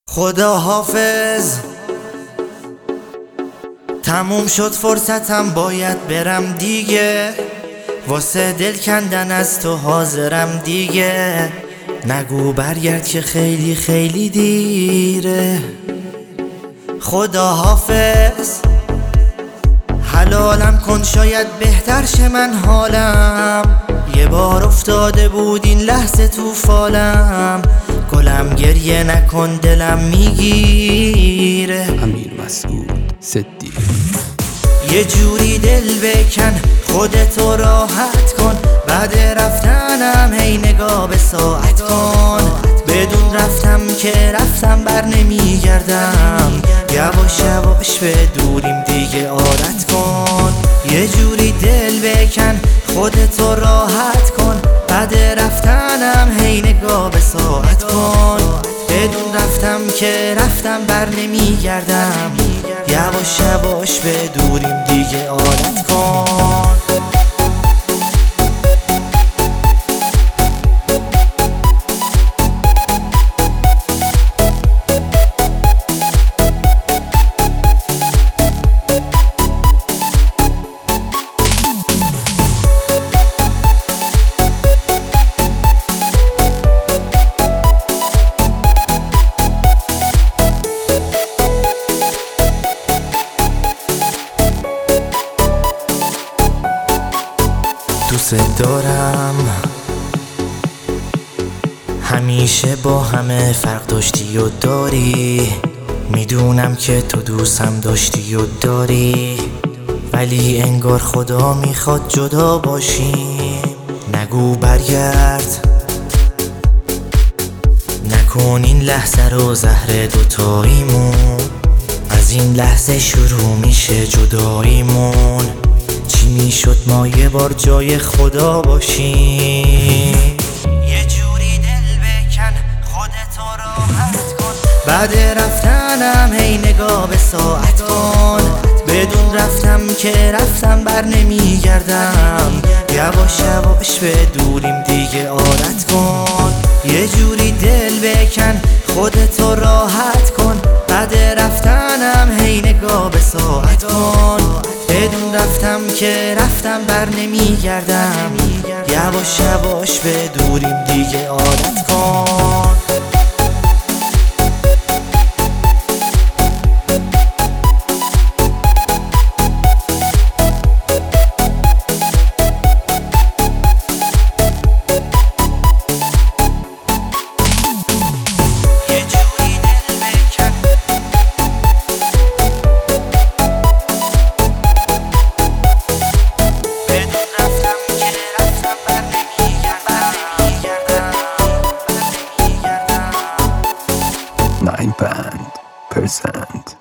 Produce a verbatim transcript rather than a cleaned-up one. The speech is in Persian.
خدا حافظ، تموم شد فرصتم، باید برم دیگه. واسه دل کندن از تو حاضرم دیگه. نگو برگرد که خیلی خیلی دیره. خدا حافظ، حلالم کن شاید بهتر شه من حالم. یه بار افتاده بود این لحظه تو فالم. گلم گریه نکن دلم میگیره. امیر مسعود صدیق. یه جوری دل بکن خودتو راحت کن. بعد رفتنم هی نگاه به ساعت کن. بدون رفتم که رفتم بر نمیگردم. یواش یواش به دوریم دیگه عادت کن. یه جوری دل بکن خودتو راحت کن. بعد رفتنم هی نگاه به ساعت کن. بدون رفتم که رفتم بر نمیگردم. یواش یواش به دوریم دیگه عادت کن. دوست دارم همیشه با همه فرق داشتی و داری. میدونم که تو دوستم داشتی و داری. ولی انگار خدا میخواد جدا باشیم. نگو برگرد، نکن این لحظه رو زهر دوتاییمون. از این لحظه شروع میشه جداییمون. چی میشد ما یه بار جای خدا باشیم. یه جوری دل بکن خودتو راحت کن. بعد رفتنم هی نگاه به ساعت کن. بدون رفتم که رفتم بر نمیگردم. یواش یواش به دوریم دیگه عادت کن. یه جوری دل بکن خودتو راحت کن. بعد رفتنم هی نگاه به ساعت کن. بدون رفتم که رفتم بر نمیگردم. یواش یواش به دوریم دیگه عادت کن. nine band percent